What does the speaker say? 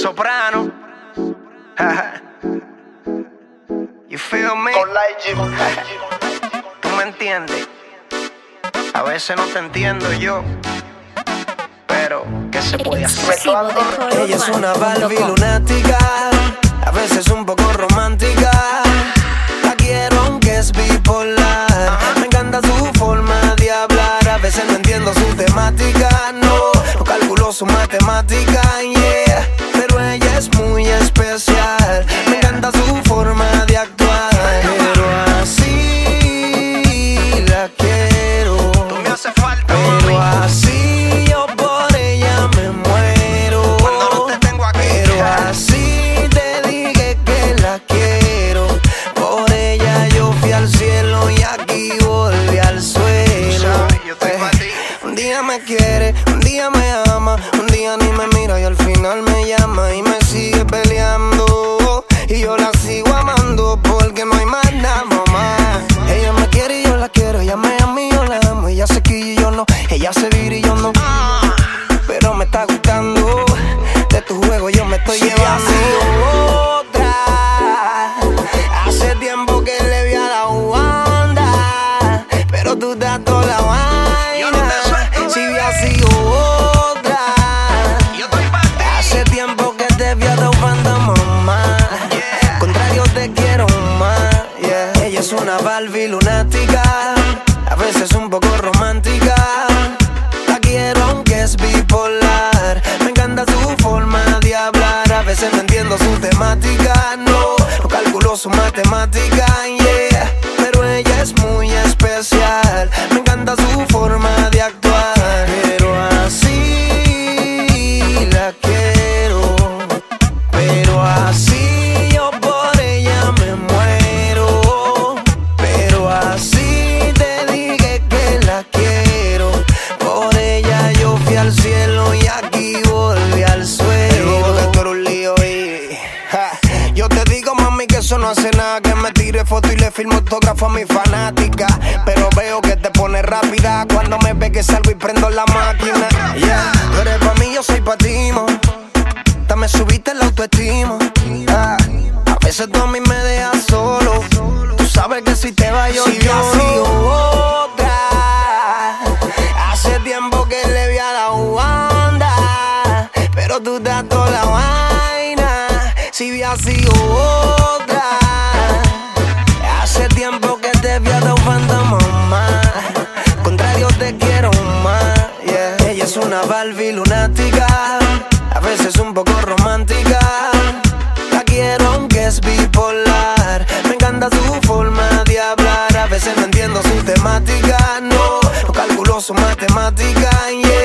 Soprano. You feel me? ¿Tú me entiendes? A veces no te entiendo yo, pero ¿qué se puede hacer? Ella es una Barbie lunática, a veces un poco romántica. La quiero aunque es bipolar. Me encanta su forma de hablar. A veces no entiendo su temática, no calculo su matemática, yeah. Pero ella es muy especial. Me encanta su forma de actuar. Pero así la quiero. Tú me hace falta, pero mami. así yo por ella me muero. Cuando no te tengo aquí. Pero así te dije que la quiero. Por ella yo fui al cielo y aquí volví al suelo. Sabes, yo estoy pa' ti. Un día me quiere, un día me ama, un día ni me mira y al final me llama y me sigue peleando. Y yo la sigo amando porque no hay más nada, mamá. Ella me quiere y yo la quiero, ella me ama y yo la amo. Ella se quilla y yo no, ella se vira y yo no. Pero me está gustando, de tu juego yo me estoy llevando. Otra, hace tiempo que le vi a la Wanda, pero tú das toda la Yo no te vaina. suelto, Si bebé. hubiera sido otra, Yo estoy pa' ti. hace tiempo que te vi adoptando, mamá. Yeah. Contrario te quiero más, yeah. Ella es una Barbie lunática, a veces un poco romántica. La quiero aunque es bipolar. Me encanta su forma de hablar. A veces no entiendo su temática, no calculo su matemática, yeah. Pero ella es muy especial. Me encanta su forma de actuar. Pero así la quiero. Pero así yo por ella me muero. Pero así te dije que la quiero. Por ella yo fui al cielo y aquí volví al suelo. Porque tú eres un lío y yo te digo, mami, que eso no hace nada. Que me tire foto y le firmo autógrafo a mi fanática. Pero veo que te pones rápida cuando me ve que salgo y prendo la máquina, yeah. Tú eres pa' mí, yo soy pa' ti, mo. Me subiste la autoestima. A veces tú a mí me dejas solo. Tú sabes que si te vas yo Si lloro. hubiera sido Otra, hace tiempo que le vi a la Wanda, pero tú das toda la vaina. Si hubiera sido otra, hace tiempo que te vi adoptando, mamá. Contrario te quiero más, yeah. Ella es una Barbie lunática, a veces un poco romántica. La quiero aunque es bipolar. Me encanta su forma de hablar. A veces no entiendo su temática, no calculo su matemática, yeah.